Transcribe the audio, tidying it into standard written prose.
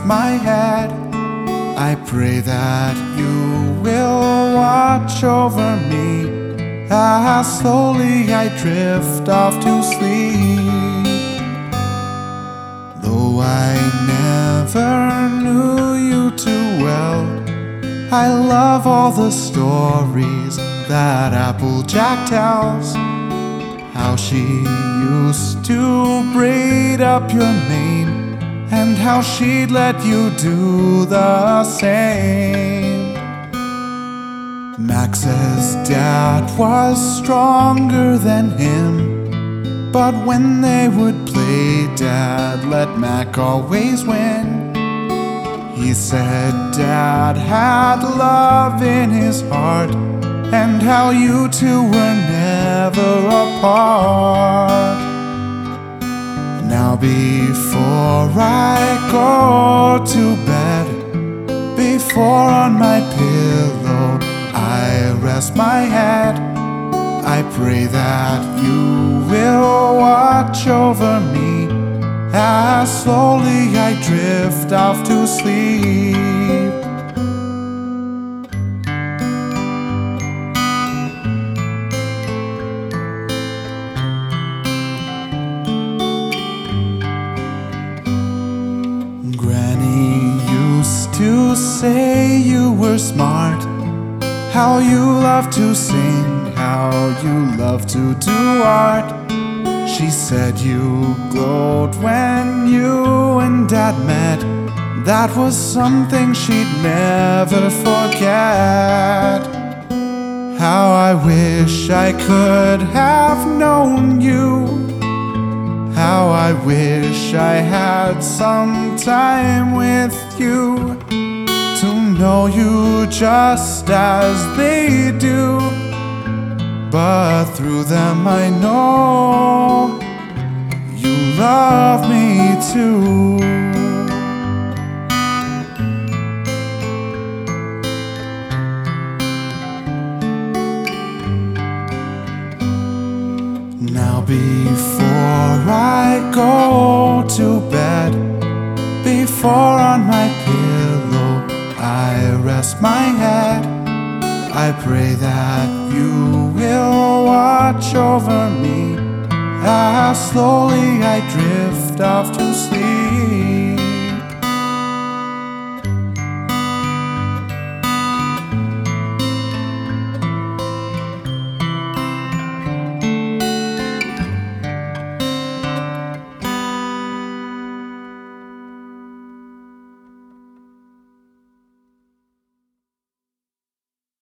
my head, I pray that you will watch over me as slowly I drift off to sleep. Though I never knew you too well, I love all the stories that Applejack tells. How she used to braid up your mane, and how she'd let you do the same. Max's dad was stronger than him, but when they would play, Dad let Mac always win. He said Dad had love in his heart, and how you two were never apart. Now before I go to bed, before on my pillow I rest my head, I pray that you will watch over me as slowly I drift off to sleep. Granny used to say you were smart, how you love to sing, how you love to do art. She said you glowed when you and Dad met. That was something she'd never forget. How I wish I could have known you, how I wish I had some time with you, to know you just as they do. But through them I know you love me too. Now before I go to bed, before on my pillow I rest my head, I pray that you will watch over me as slowly I drift off to sleep.